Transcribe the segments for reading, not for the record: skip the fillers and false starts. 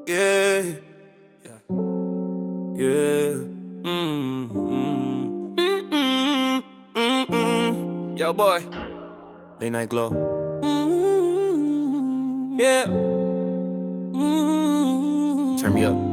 Yeah, yeah. Yo, boy. Late night glow. Yeah. Turn me up.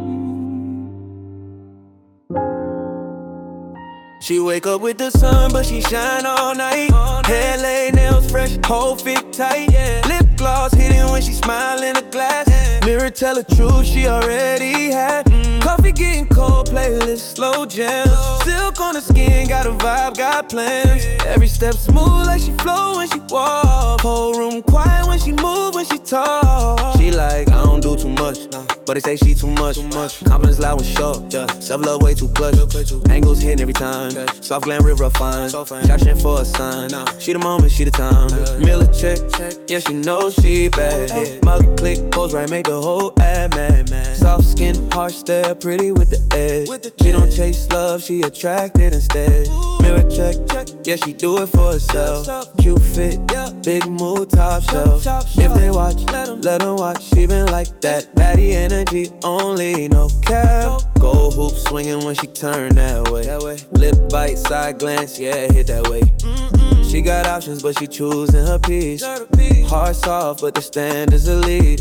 She wake up with the sun, but she shine all night. Hair laid, nails fresh, whole fit tight. Lip gloss hitting when she smile in the glass. Mirror tell the truth, she already had. Coffee getting cold, playlist slow jams. Silk on the skin, got a vibe, got plans. Every step smooth like she flow when she walk. Whole room quiet when she move, when she talk. She like, I don't do too much, but they say she too much. Confidence loud and short, self-love way too clutch. Angles hitting every time, soft glam real refined. Shotting for a sign, she the moment, she the time. Miller check, yeah she knows she bad. Mug click, pose right, make the whole ad mad. Soft skin, harsh stare, pretty with the edge. She don't chase love, she attracted instead. Mirror check, yeah she do it for herself. Cute fit, big mood, top shelf. If they watch, let them watch. She been like that, baddie energy only, no cap. Gold hoop swinging when she turn that way. Lip bite, side glance, yeah hit that way. She got options, but she choosing her piece. Heart soft, but the standards elite.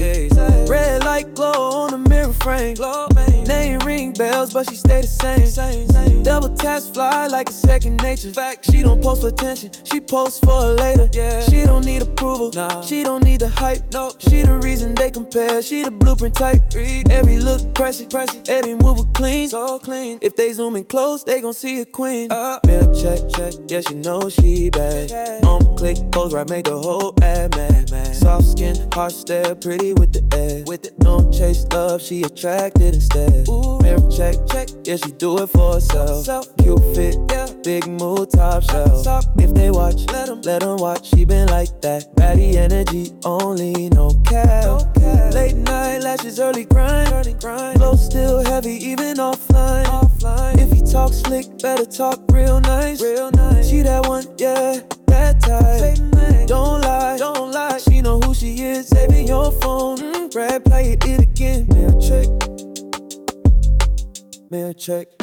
Red light glow on the mirror frame. Name ring bells, but she stay the same. Double taps fly like a second nature. She don't post for attention, she posts for later. She don't need approval, she don't need the hype. She the reason they compare, she the blueprint type. Every look pressing, every move was clean. So clean. If they zoom in close, they gon' see a queen. Mirror check, yeah she knows she bad. On click, pose right, make the whole ad mad. Soft skin, harsh stare, pretty with the edge. Don't chase love, she attracted instead. Mirror check, yeah she do it for herself. Cute fit, big mood, top shelf. If they watch, let them watch. She been like that, baddie energy only, no cap. Late night lashes, early grind. Flow still heavy, even offline. If he talk slick, better talk real nice. She that one, yeah, that type. Don't lie, she know who she is. Save it your phone, grab, play it again. Mirror check.